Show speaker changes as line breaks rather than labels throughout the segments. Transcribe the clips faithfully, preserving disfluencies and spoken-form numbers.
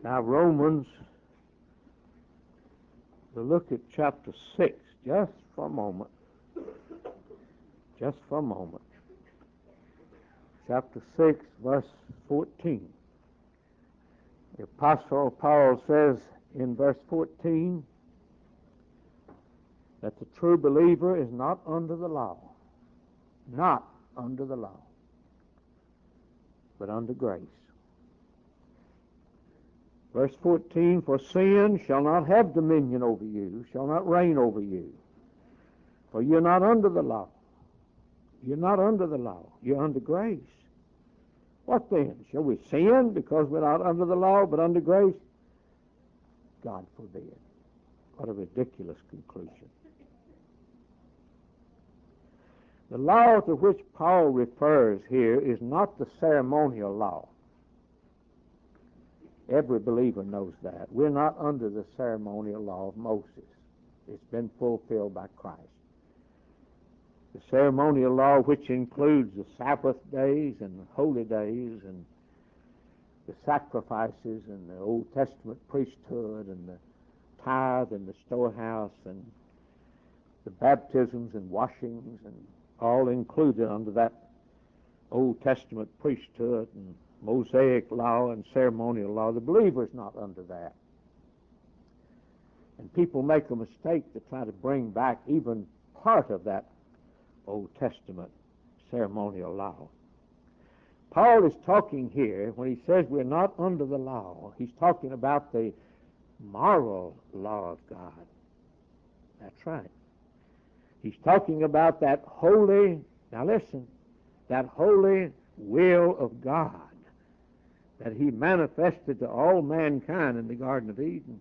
Now, Romans, we'll look at chapter six just for a moment. Just for a moment. Chapter six, verse fourteen. The Apostle Paul says in verse fourteen that the true believer is not under the law. Not under the law, but under grace. Verse fourteen, for sin shall not have dominion over you, shall not reign over you. For you're not under the law. You're not under the law. You're under grace. What then? Shall we sin because we're not under the law, but under grace? God forbid. What a ridiculous conclusion. The law to which Paul refers here is not the ceremonial law. Every believer knows that. We're not under the ceremonial law of Moses. It's been fulfilled by Christ. The ceremonial law, which includes the Sabbath days and the holy days and the sacrifices and the Old Testament priesthood and the tithe and the storehouse and the baptisms and washings, and all included under that Old Testament priesthood and Mosaic law and ceremonial law. The believer is not under that. And people make a mistake to try to bring back even part of that Old Testament ceremonial law. Paul is talking here, when he says we're not under the law, he's talking about the moral law of God. That's right. He's talking about that holy, now listen, that holy will of God that he manifested to all mankind in the Garden of Eden.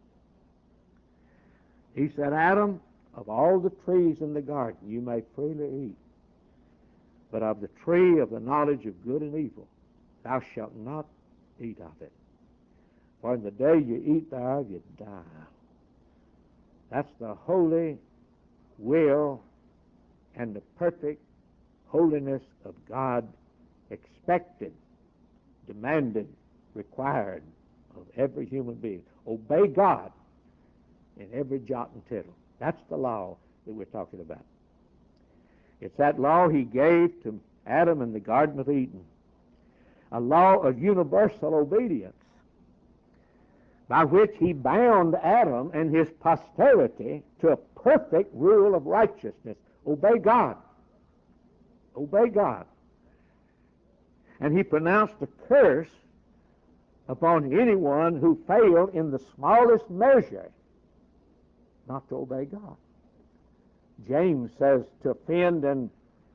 He said, Adam, of all the trees in the garden you may freely eat, but of the tree of the knowledge of good and evil thou shalt not eat of it. For in the day you eat thereof you die. That's the holy will and the perfect holiness of God expected, demanded, required of every human being. Obey God in every jot and tittle. That's the law that we're talking about. It's that law he gave to Adam in the Garden of Eden, a law of universal obedience by which he bound Adam and his posterity to a perfect rule of righteousness. Obey God. Obey God. And he pronounced a curse upon anyone who failed in the smallest measure not to obey God. James says to offend in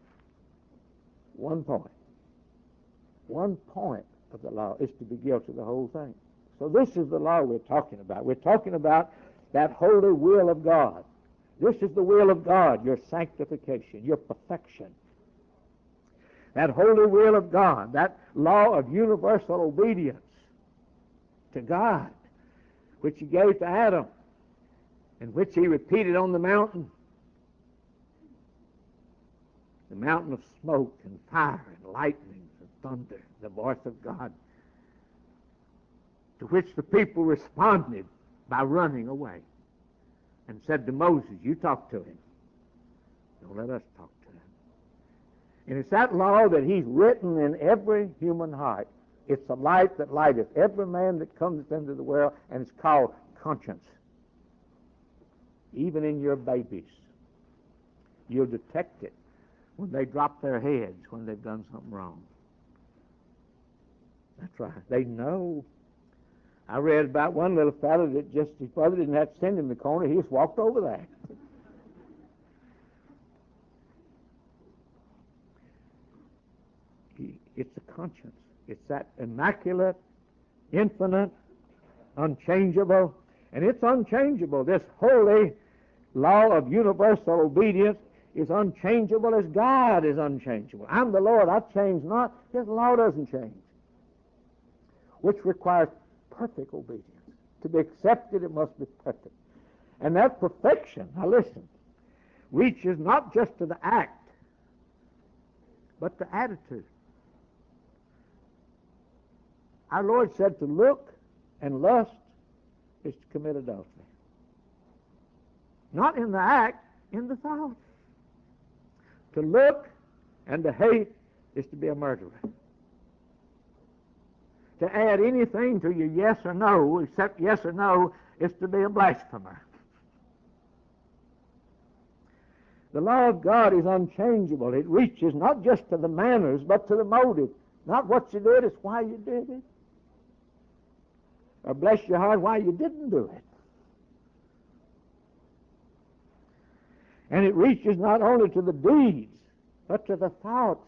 one point. One point of the law is to be guilty of the whole thing. So this is the law we're talking about. We're talking about that holy will of God. This is the will of God, your sanctification, your perfection. That holy will of God, that law of universal obedience to God, which he gave to Adam, and which he repeated on the mountain, the mountain of smoke and fire and lightning and thunder, the voice of God, to which the people responded by running away and said to Moses, you talk to him. Don't let us talk to him. And it's that law that he's written in every human heart. It's the light that lighteth every man that comes into the world, and it's called conscience. Even in your babies, you'll detect it when they drop their heads when they've done something wrong. That's right. They know. I read about one little fellow that just, his father didn't have to send him to the corner, he just walked over there. It's a conscience. It's that immaculate, infinite, unchangeable, and it's unchangeable. This holy law of universal obedience is unchangeable as God is unchangeable. I'm the Lord, I change not. His law doesn't change, which requires perfect obedience. To be accepted, it must be perfect. And that perfection, now listen, reaches not just to the act, but the attitude. Our Lord said to look And lust is to commit adultery. Not in the act, in the thought. To look and to hate is to be a murderer. To add anything to your yes or no, except yes or no, is to be a blasphemer. The law of God is unchangeable. It reaches not just to the manners, but to the motive. Not what you did, it's why you did it. Or bless your heart, why you didn't do it. And it reaches not only to the deeds, but to the thoughts.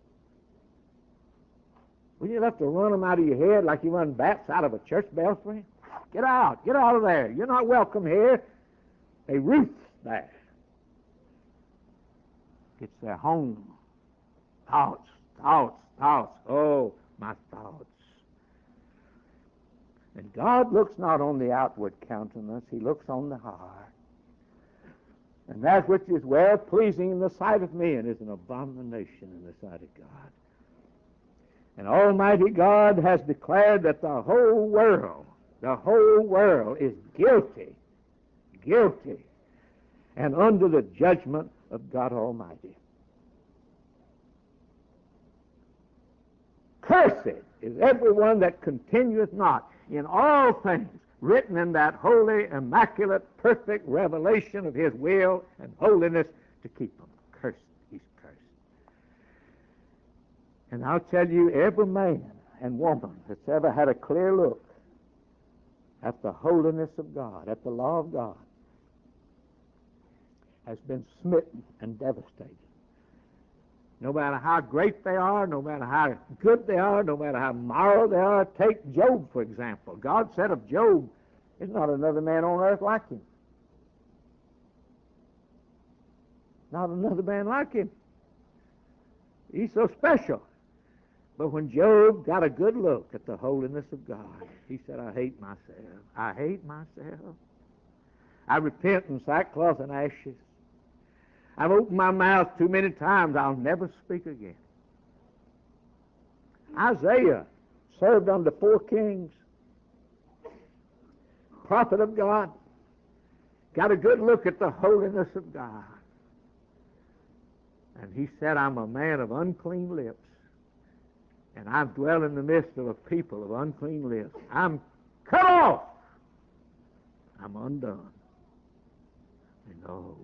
Well, you have to run them out of your head like you run bats out of a church belfry. Get out. Get out of there. You're not welcome here. They roost there. It's their home. Thoughts, thoughts, thoughts. Oh, my thoughts. And God looks not on the outward countenance. He looks on the heart. And that which is well-pleasing in the sight of men is an abomination in the sight of God. And Almighty God has declared that the whole world, the whole world is guilty, guilty, and under the judgment of God Almighty. Cursed is everyone that continueth not in all things written in that holy, immaculate, perfect revelation of His will and holiness to keep them. Cursed, he's cursed. And I'll tell you, every man and woman that's ever had a clear look at the holiness of God, at the law of God, has been smitten and devastated. No matter how great they are, no matter how good they are, no matter how moral they are. Take Job, for example. God said of Job, there's not another man on earth like him. Not another man like him. He's so special. But when Job got a good look at the holiness of God, he said, I hate myself. I hate myself. I repent in sackcloth and ashes. I've opened my mouth too many times. I'll never speak again. Isaiah served under four kings. Prophet of God. Got a good look at the holiness of God. And he said, I'm a man of unclean lips. And I dwell in the midst of a people of unclean lips. I'm cut off. I'm undone. And oh,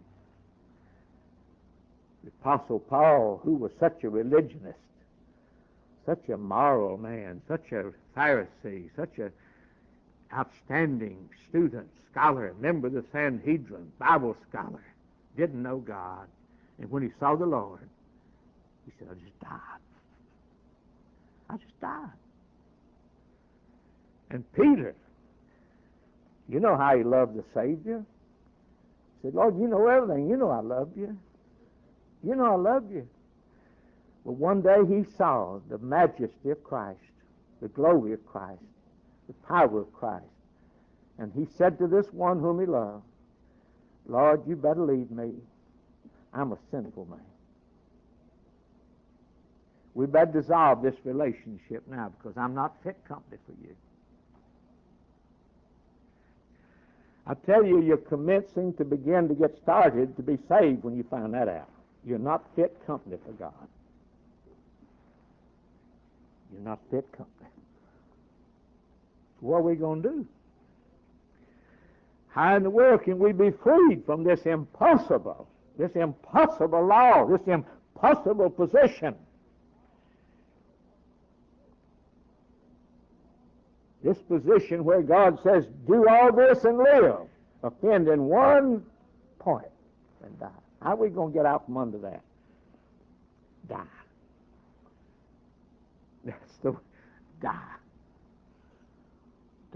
the Apostle Paul, who was such a religionist, such a moral man, such a Pharisee, such an outstanding student, scholar, member of the Sanhedrin, Bible scholar, didn't know God. And when he saw the Lord, he said, I just died. I just died. And Peter, you know how he loved the Savior. He said, Lord, you know everything. You know I love you. You know I love you. But one day he saw the majesty of Christ, the glory of Christ, the power of Christ. And he said to this one whom he loved, Lord, you better leave me. I'm a sinful man. We better dissolve this relationship now because I'm not fit company for you. I tell you, you're commencing to begin to get started to be saved when you find that out. You're not fit company for God. You're not fit company. What are we going to do? How in the world can we be freed from this impossible, this impossible law, this impossible position? This position where God says, do all this and live. Offend in one point and die. How are we going to get out from under that? Die. That's the die. Die.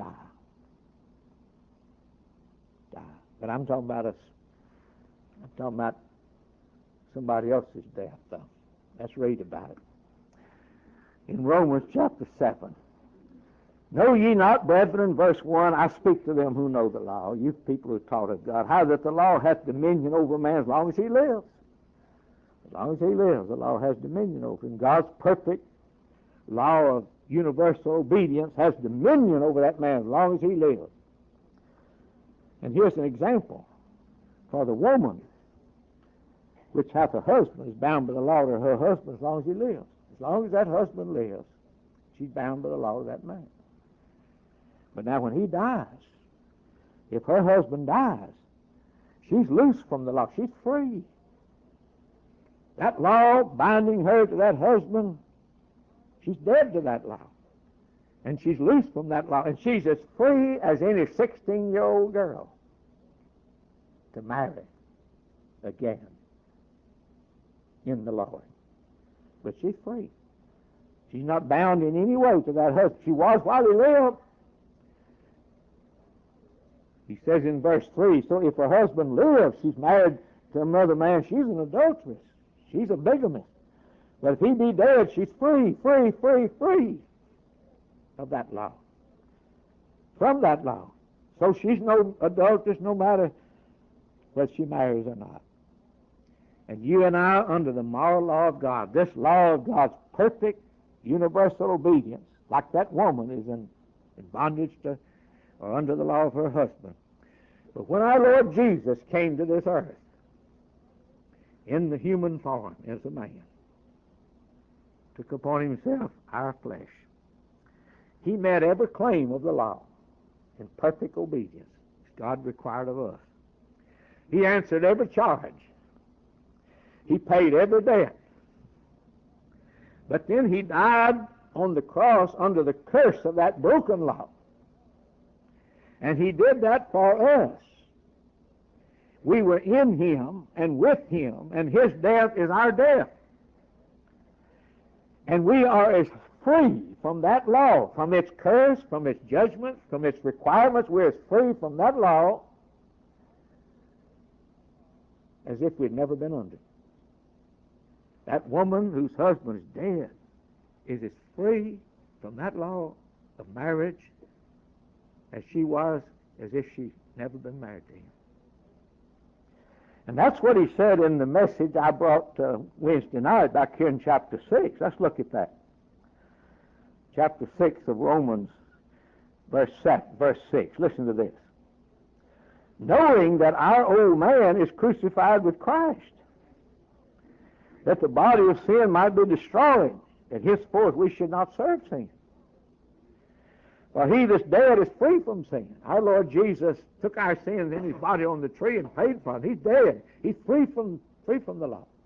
Die. But I'm talking about us. I'm talking about somebody else's death, though. Let's read about it. In Romans chapter seven. Know ye not, brethren, verse one, I speak to them who know the law, you people who are taught of God, how that the law hath dominion over man as long as he lives. As long as he lives, the law has dominion over him. God's perfect law of universal obedience has dominion over that man as long as he lives. And here's an example. For the woman, which hath a husband, is bound by the law to her husband as long as he lives. As long as that husband lives, she's bound by the law of that man. But now when he dies, if her husband dies, she's loose from the law. She's free. That law binding her to that husband, she's dead to that law. And she's loose from that law. And she's as free as any sixteen-year-old girl to marry again in the Lord. But she's free. She's not bound in any way to that husband. She was while he lived. He says in verse three, so if her husband lives, she's married to another man, she's an adulteress. She's a bigamist. But if he be dead, she's free, free, free, free of that law. From that law. So she's no adulteress no matter whether she marries or not. And you and I are under the moral law of God. This law of God's perfect universal obedience, like that woman is in, in bondage to or under the law of her husband. But when our Lord Jesus came to this earth in the human form as a man, took upon himself our flesh, he met every claim of the law in perfect obedience as God required of us. He answered every charge. He paid every debt. But then he died on the cross under the curse of that broken law. And he did that for us. We were in him and with him, and his death is our death. And we are as free from that law, from its curse, from its judgments, from its requirements. We're as free from that law as if we'd never been under it. That woman whose husband is dead is as free from that law of marriage as she was as if she'd never been married to him. And that's what he said in the message I brought uh, Wednesday night back here in chapter six. Let's look at that. Chapter six of Romans, verse verse six. Listen to this. Knowing that our old man is crucified with Christ, that the body of sin might be destroyed, that henceforth we should not serve sin. For he that's dead is free from sin. Our Lord Jesus took our sins in his body on the tree and paid for them. He's dead. He's free from, free from the law.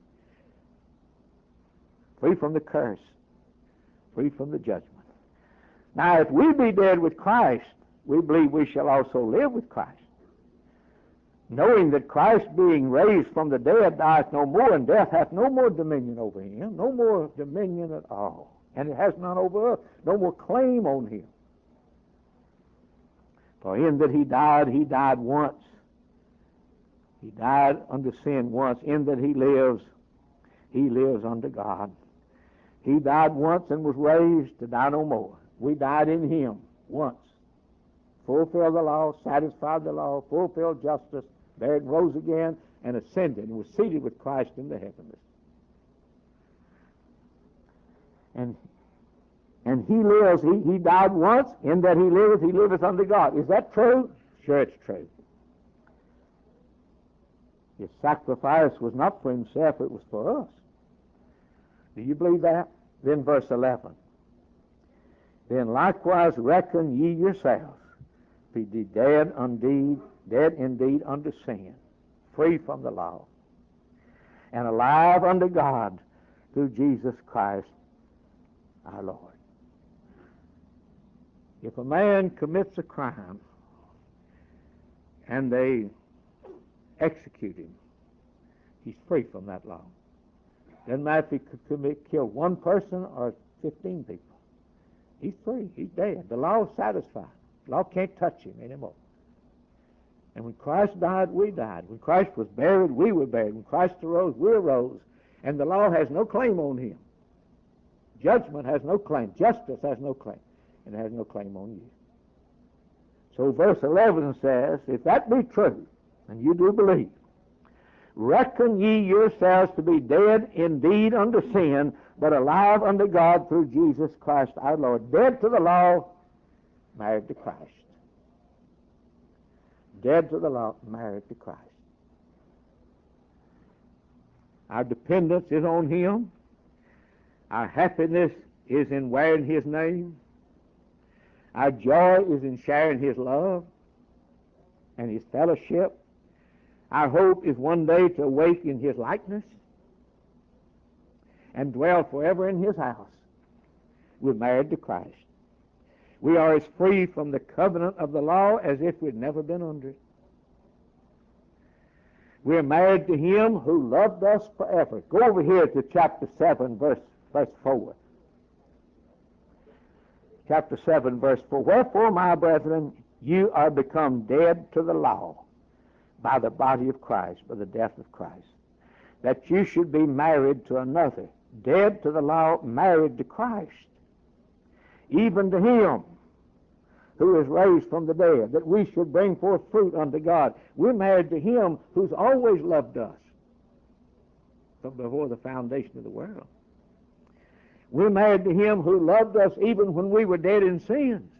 Free from the curse. Free from the judgment. Now, if we be dead with Christ, we believe we shall also live with Christ. Knowing that Christ being raised from the dead dieth no more, and death hath no more dominion over him, no more dominion at all. And it has none over us, no more claim on him. For in that he died, he died once. He died under sin once. In that he lives, he lives under God. He died once and was raised to die no more. We died in him once. Fulfilled the law, satisfied the law, fulfilled justice, buried and rose again, and ascended and was seated with Christ in the heavens. And And he lives, he, he died once, in that he liveth, he liveth unto God. Is that true? Sure, it's true. His sacrifice was not for himself, it was for us. Do you believe that? Then verse eleven. Then likewise reckon ye yourselves to be dead indeed, dead indeed unto sin, free from the law, and alive unto God through Jesus Christ our Lord. If a man commits a crime and they execute him, he's free from that law. Doesn't matter if he could commit, kill one person or fifteen people. He's free. He's dead. The law is satisfied. The law can't touch him anymore. And when Christ died, we died. When Christ was buried, we were buried. When Christ arose, we arose. And the law has no claim on him. Judgment has no claim. Justice has no claim. And has no claim on you. So verse eleven says, if that be true, and you do believe, reckon ye yourselves to be dead indeed unto sin, but alive unto God through Jesus Christ our Lord. Dead to the law, married to Christ. Dead to the law, married to Christ. Our dependence is on Him. Our happiness is in wearing His name. Our joy is in sharing His love and His fellowship. Our hope is one day to awake in His likeness and dwell forever in His house. We're married to Christ. We are as free from the covenant of the law as if we'd never been under it. We're married to Him who loved us forever. Go over here to chapter seven, verse, verse four. Chapter seven, verse four. Wherefore, my brethren, you are become dead to the law by the body of Christ, by the death of Christ, that you should be married to another. Dead to the law, married to Christ, even to Him who is raised from the dead, that we should bring forth fruit unto God. We're married to Him who's always loved us from before the foundation of the world. We're married to Him who loved us even when we were dead in sins.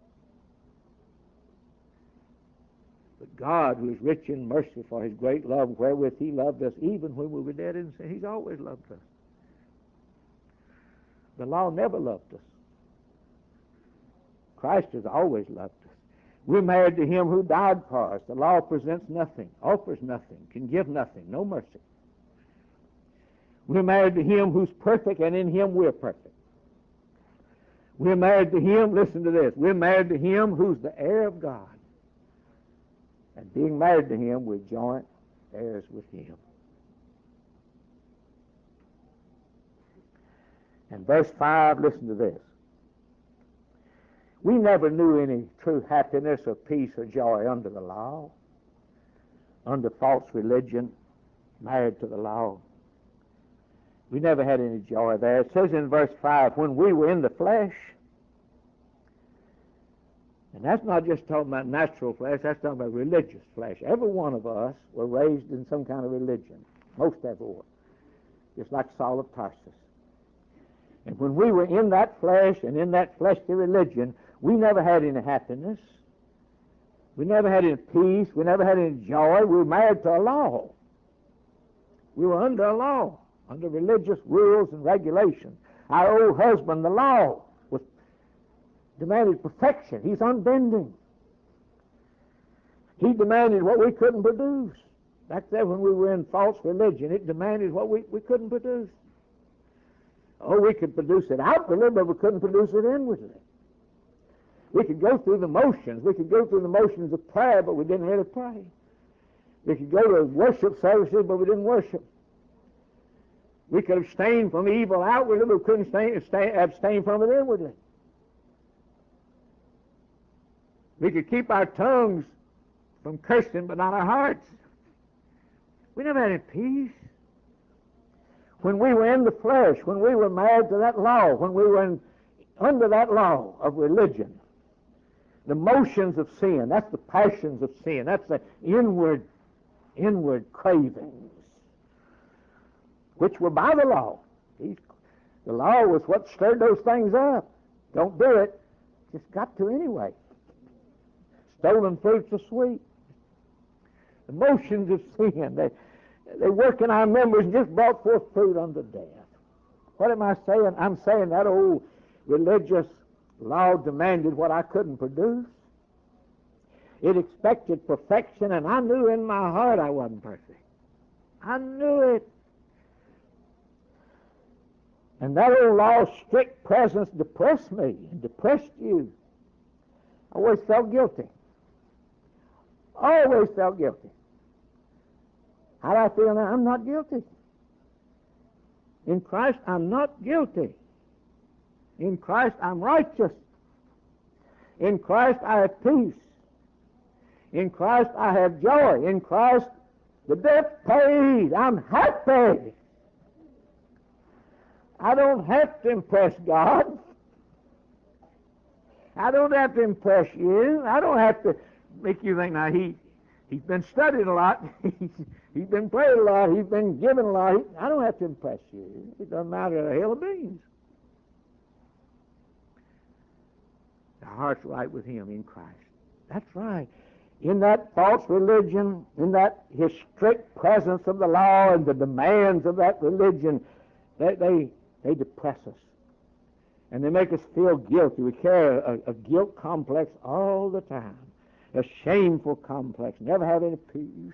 But God, who is rich in mercy for His great love, wherewith He loved us even when we were dead in sin, He's always loved us. The law never loved us. Christ has always loved us. We're married to Him who died for us. The law presents nothing, offers nothing, can give nothing, no mercy. We're married to Him who's perfect, and in Him we're perfect. We're married to Him, listen to this, we're married to Him who's the heir of God. And being married to Him, we're joint heirs with Him. And verse five, listen to this. We never knew any true happiness or peace or joy under the law, under false religion, married to the law. We never had any joy there. It says in verse five, when we were in the flesh, and that's not just talking about natural flesh, that's talking about religious flesh. Every one of us were raised in some kind of religion. Most everyone. Just like Saul of Tarsus. And when we were in that flesh and in that fleshly religion, we never had any happiness. We never had any peace. We never had any joy. We were married to a law. We were under a law, under religious rules and regulations. Our old husband, the law, was demanded perfection. He's unbending. He demanded what we couldn't produce. Back there when we were in false religion, it demanded what we, we couldn't produce. Oh, we could produce it outwardly, but we couldn't produce it inwardly. We could go through the motions. We could go through the motions of prayer, but we didn't really pray. We could go to worship services, but we didn't worship. We could abstain from evil outwardly, but we couldn't abstain, abstain, abstain from it inwardly. We could keep our tongues from cursing, but not our hearts. We never had any peace. When we were in the flesh, when we were married to that law, when we were in, under that law of religion, the motions of sin, that's the passions of sin, that's the inward, inward cravings, which were by the law. These, the law was what stirred those things up. Don't do it. Just got to anyway. Stolen fruits are sweet. The motions of sin, they, they work in our members and just brought forth fruit unto death. What am I saying? I'm saying that old religious law demanded what I couldn't produce. It expected perfection, and I knew in my heart I wasn't perfect. I knew it. And that old law's strict presence depressed me and depressed you. I always felt guilty. Always felt guilty. How do I feel now? I'm not guilty. In Christ, I'm not guilty. In Christ, I'm righteous. In Christ, I have peace. In Christ, I have joy. In Christ, the debt paid. I'm happy. I don't have to impress God. I don't have to impress you. I don't have to make you think, now, he, He's been studying a lot. he's, he's been praying a lot. He's been giving a lot. He, I don't have to impress you. It doesn't matter a hill of beans. Our heart's right with Him in Christ. That's right. In that false religion, in that His strict presence of the law and the demands of that religion, they, they, they depress us. And they make us feel guilty. We carry a, a guilt complex all the time. A shameful complex. Never have any peace.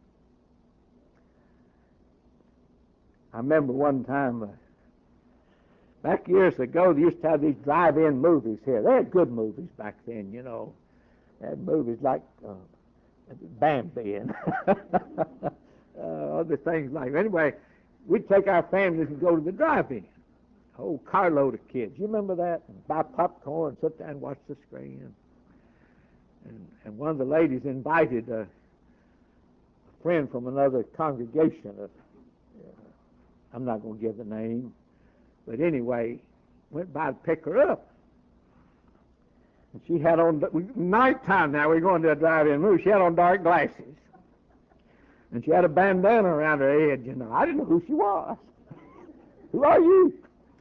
I remember one time, uh, back years ago, they used to have these drive-in movies here. They had good movies back then, you know. They had movies like uh, Bambi and uh, other things like that. Anyway, we'd take our families and go to the drive-in. A whole carload of kids. You remember that? And buy popcorn and sit there and watch the screen. And, and one of the ladies invited a, a friend from another congregation. Of, uh, I'm not going to give the name. But anyway, went by to pick her up. And she had on, nighttime now, we're going to a drive-in movie. She had on dark glasses. And she had a bandana around her head, you know. I didn't know who she was. Who are you?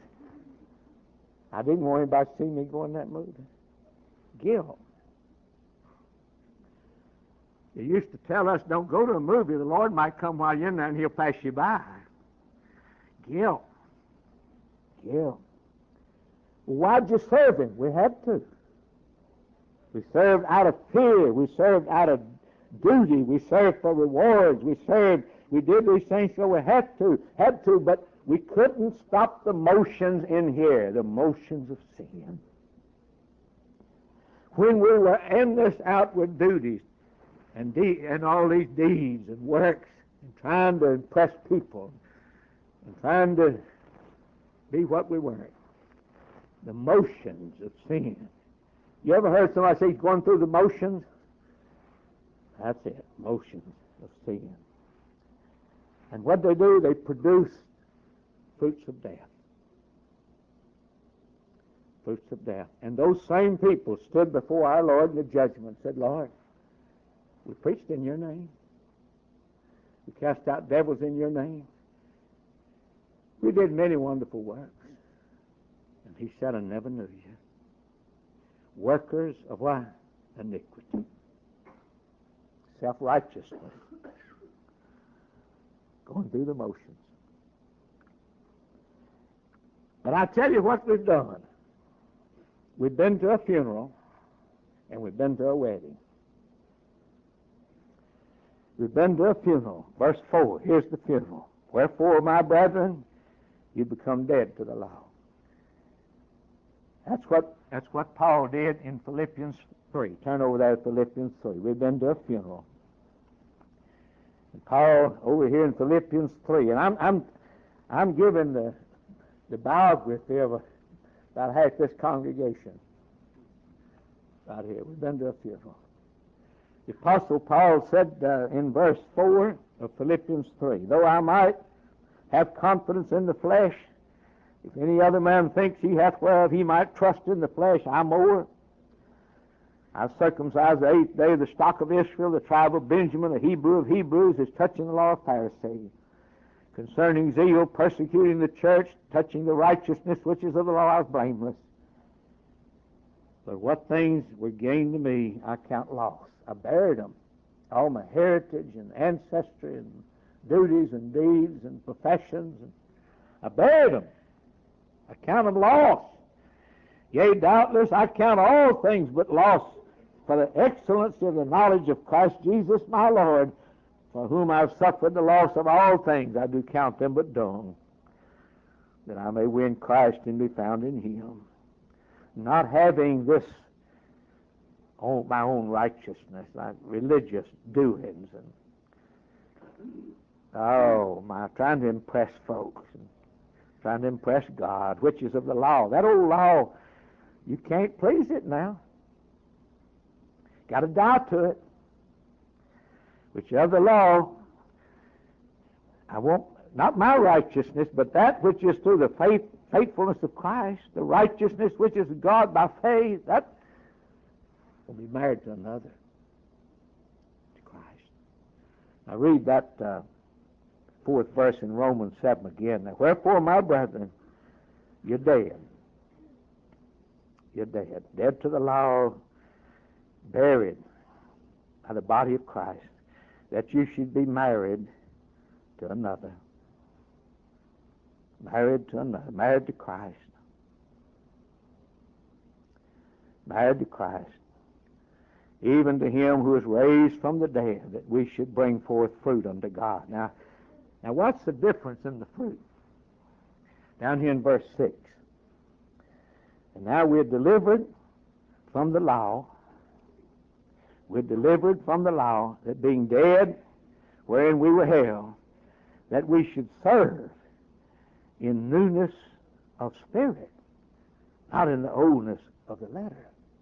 I didn't want anybody to see me go in that movie. Guilt. They used to tell us, don't go to a movie. The Lord might come while you're in there and He'll pass you by. Guilt. Guilt. Why'd you serve Him? We had to. We served out of fear. We served out of duty. We served for rewards. We served, we did these things so we had to, had to, but we couldn't stop the motions in here, the motions of sin. When we were in this outward duties, And, de- and all these deeds and works, and trying to impress people, and trying to be what we weren't. The motions of sin. You ever heard somebody say he's going through the motions? That's it, motions of sin. And what they do, they produce fruits of death. Fruits of death. And those same people stood before our Lord in the judgment and said, Lord, we preached in your name. We cast out devils in your name. We did many wonderful works. And He said, I never knew you. Workers of what? Iniquity. Self-righteousness. Going through the motions. But I tell you what we've done. We've been to a funeral and we've been to a wedding. We've been to a funeral. Verse four, here's the funeral. Wherefore, my brethren, you become dead to the law. That's what, that's what Paul did in Philippians three. Turn over there to Philippians three. We've been to a funeral. And Paul, over here in Philippians three, and I'm, I'm, I'm giving the, the biography of a, about half this congregation. Right here. We've been to a funeral. The Apostle Paul said uh, in verse four of Philippians three, though I might have confidence in the flesh, if any other man thinks he hath whereof he might trust in the flesh, I more. I've circumcised the eighth day, the stock of Israel, the tribe of Benjamin, a Hebrew of Hebrews, as touching the law of Pharisee. Concerning zeal, persecuting the church, touching the righteousness which is of the law, I was blameless. But what things were gained to me, I count loss. I buried them. All my heritage and ancestry and duties and deeds and professions. And I buried them. I count them loss. Yea, doubtless I count all things but loss for the excellency of the knowledge of Christ Jesus my Lord, for whom I have suffered the loss of all things. I do count them but dung, that I may win Christ and be found in Him, not having this own, my own righteousness, like religious doings, and oh my, trying to impress folks, and trying to impress God, which is of the law. That old law, you can't please it now. Got to die to it. Which of the law, I won't, not my righteousness, but that which is through the faith, faithfulness of Christ, the righteousness which is of God by faith, that will be married to another, to Christ. I read that uh, fourth verse in Romans seven again. Now, wherefore, my brethren, you're dead. You're dead. Dead to the law, buried by the body of Christ, that you should be married to another. Married to another. Married to Christ. Married to Christ. Even to him who is raised from the dead, that we should bring forth fruit unto God. Now, now what's the difference in the fruit? Down here in verse six. And now we're delivered from the law. We're delivered from the law, that being dead, wherein we were held, that we should serve in newness of spirit, not in the oldness of the letter.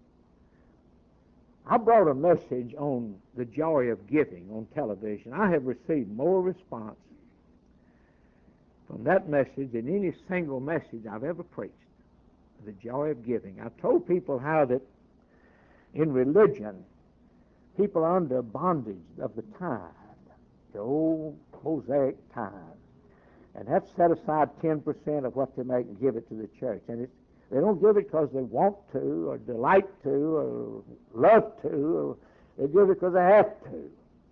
I brought a message on the joy of giving on television. I have received more response from that message than any single message I've ever preached. The joy of giving. I told people how that in religion, people are under bondage of the tithe, the old Mosaic tithe. And have set aside ten percent of what they make and give it to the church. And it's, they don't give it because they want to, or delight to, or love to, or they give it because they have to.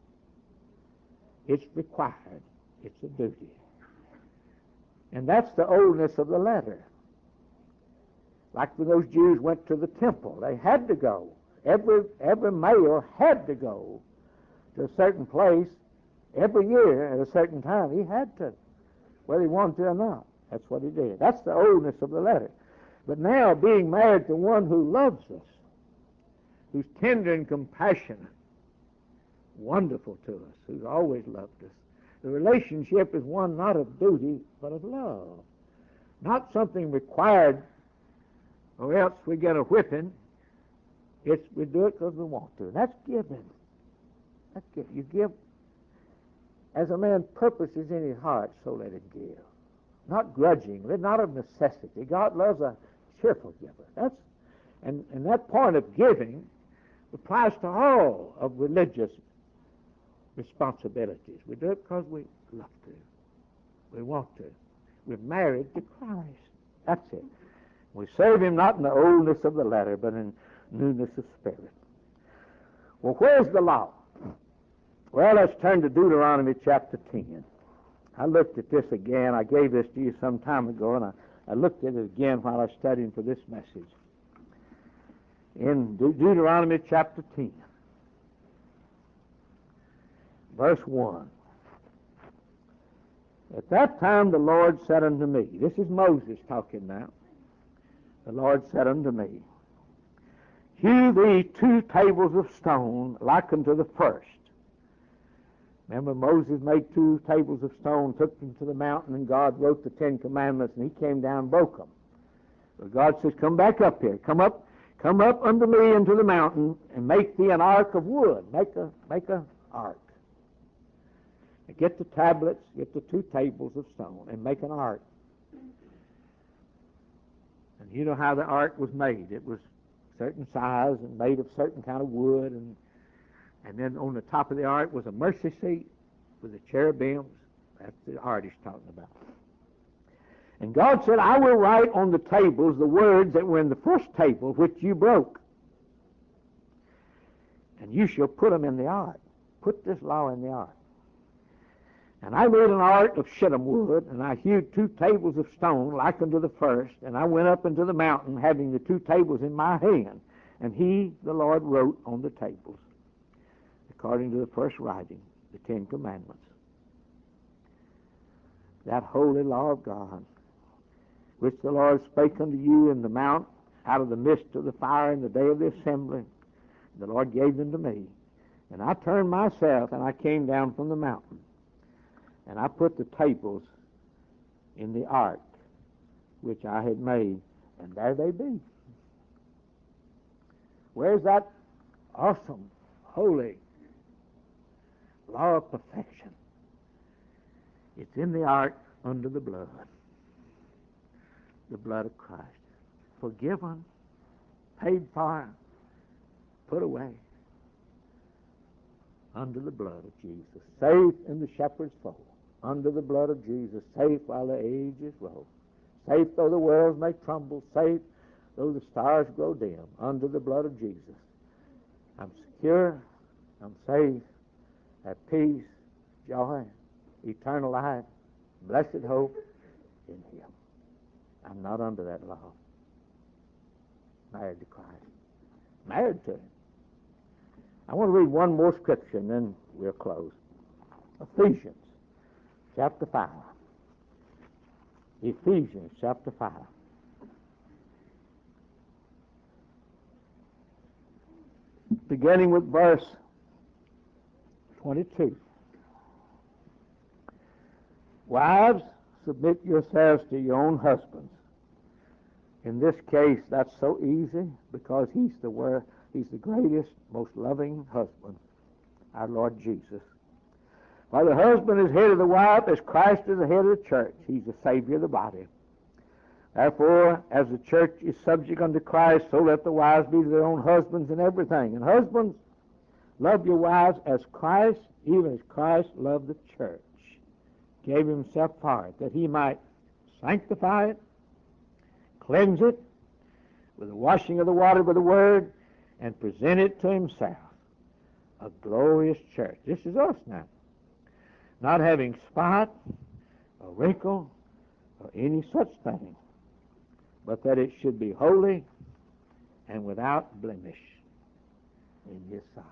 It's required. It's a duty. And that's the oldness of the letter. Like when those Jews went to the temple, they had to go. Every, every male had to go to a certain place every year at a certain time. He had to, whether he wanted to or not. That's what he did. That's the oldness of the letter. But now, being married to one who loves us, who's tender and compassionate, wonderful to us, who's always loved us, the relationship is one not of duty, but of love. Not something required, or else we get a whipping. It's we do it because we want to. That's giving. That's giving. You give as a man purposes in his heart, so let him give. Not grudgingly, not of necessity. God loves a cheerful giver. That's and, and that point of giving applies to all of religious responsibilities. We do it because we love to. We want to. We're married to Christ. That's it. We serve him not in the oldness of the letter, but in newness of spirit. Well, where's the law? Well, let's turn to Deuteronomy chapter ten. I looked at this again. I gave this to you some time ago, and I, I looked at it again while I was studying for this message. In De- Deuteronomy chapter ten, verse one. At that time the Lord said unto me, this is Moses talking now. The Lord said unto me, hew thee two tables of stone like unto the first. Remember, Moses made two tables of stone, took them to the mountain, and God wrote the Ten Commandments, and he came down and broke them. But God says, come back up here. Come up come up unto me into the mountain, and make thee an ark of wood. Make a make a ark. And get the tablets, get the two tables of stone, and make an ark. And you know how the ark was made. It was certain size and made of certain kind of wood, and And then on the top of the ark was a mercy seat with the cherubims. That's the ark he's talking about. And God said, I will write on the tables the words that were in the first table which you broke. And you shall put them in the ark. Put this law in the ark. And I made an ark of shittim wood, and I hewed two tables of stone like unto the first, and I went up into the mountain having the two tables in my hand. And he, the Lord, wrote on the tables, according to the first writing, the Ten Commandments. That holy law of God, which the Lord spake unto you in the mount, out of the midst of the fire in the day of the assembly. The Lord gave them to me. And I turned myself, and I came down from the mountain. And I put the tables in the ark, which I had made, and there they be. Where's that awesome, holy law of perfection? It's in the ark under the blood. The blood of Christ. Forgiven, paid for, put away. under the blood of Jesus, safe in the shepherd's fold, under the blood of Jesus, safe while the ages roll, safe though the world may tremble, safe though the stars grow dim, under the blood of Jesus. I'm secure, I'm safe, at peace, joy, eternal life, blessed hope in Him. I'm not under that law. Married to Christ. Married to Him. I want to read one more scripture and then we'll close. Ephesians chapter five. Ephesians chapter five. Beginning with verse twenty-two. Wives, submit yourselves to your own husbands. In this case, that's so easy because he's the word, he's the greatest, most loving husband, our Lord Jesus. While the husband is head of the wife, as Christ is the head of the church, he's the Savior of the body. Therefore, as the church is subject unto Christ, so let the wives be to their own husbands in everything. And husbands, love your wives as Christ, even as Christ loved the church, gave himself for it, that he might sanctify it, cleanse it with the washing of the water by the word, and present it to himself, a glorious church. This is us now. Not having spot, or wrinkle, or any such thing, but that it should be holy and without blemish in his sight.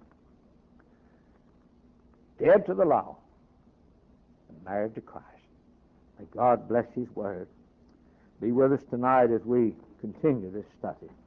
Dead to the law and married to Christ. May God bless his word. Be with us tonight as we continue this study.